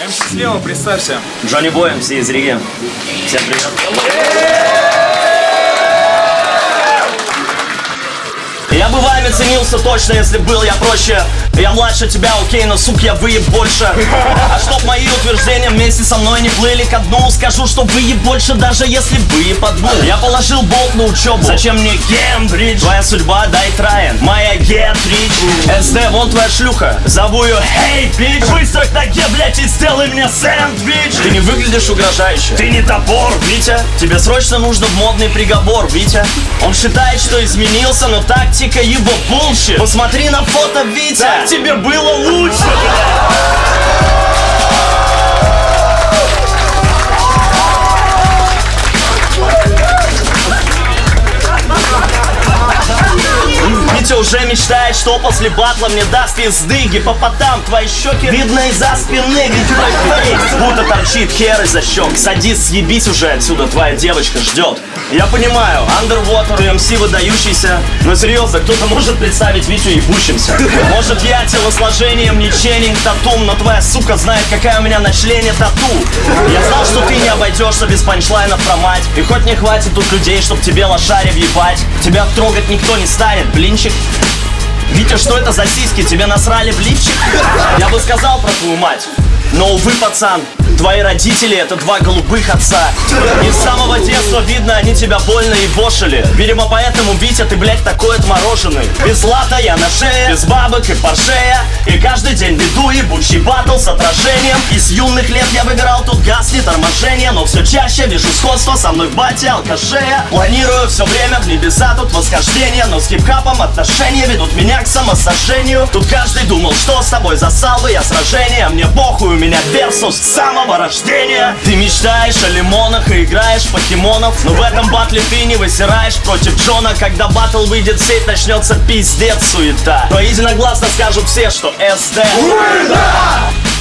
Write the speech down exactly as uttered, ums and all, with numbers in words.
эм си слева, представься. Джонни Бой, эм си из Риги. Всем привет. Я бы вами ценился точно, если был я проще. Я младше тебя, окей, но сук я выеб больше. А чтоб мои утверждения вместе со мной не плыли ко дну, скажу, что выеб больше, даже если выеб одну. Я положил болт на учебу, зачем мне Кембридж? Твоя судьба, дай Трайен, моя get rich. эс дэ, вон твоя шлюха, зову ее hey, bitch. Быстро к ноге, блять, и сделай мне сэндвич. Ты не выглядишь угрожающе, ты не топор, Витя. Тебе срочно нужно в модный приговор, Витя. Он считает, что изменился, но тактика его bullshit. Посмотри на фото, Витя, так тебе было лучше, блядь. Витя уже мечтает, что после батла мне даст пизды. Гипопотам, твои щеки видно из-за спины. Ведь твой фейс будто торчит хер из-за щек. Садись, съебись уже отсюда, твоя девочка ждет. Я понимаю, Underwater и эм си выдающийся, но серьезно, кто-то может представить Витю ебущимся? Может я телосложением не ченнинг татум, но твоя сука знает, какая у меня на члене тату. Я знал, что ты не обойдешься без панчлайнов про мать. И хоть не хватит тут людей, чтоб тебе лошари въебать, тебя трогать никто не станет, блинчик. Витя, что это за сиськи? Тебе насрали в лифчик? Я бы сказал про твою мать, но, увы, пацан, твои родители — это два голубых отца. И с самого детства видно, они тебя больно ебошили. Видимо, поэтому, Витя, ты, блядь, такой отмороженный. Без лата я на шее, без бабок и поршея. И каждый день веду ебучий баттл с отражением. И с юных лет я выбирал тут газ, не торможение. Но все чаще вижу сходство со мной в бате алкашея. Планирую все время в небеса тут восхождение, но с хип-хапом отношения ведут меня к самосожжению. Тут каждый думал, что с тобой засал бы я сражение. Мне похуй, у меня версус с самого рождения. Ты мечтаешь о лимонах и играешь в покемонов, но в этом батле ты не высираешь против Джона. Когда батл выйдет в сеть, начнется пиздец суета. Но единогласно скажут все, что эс дэ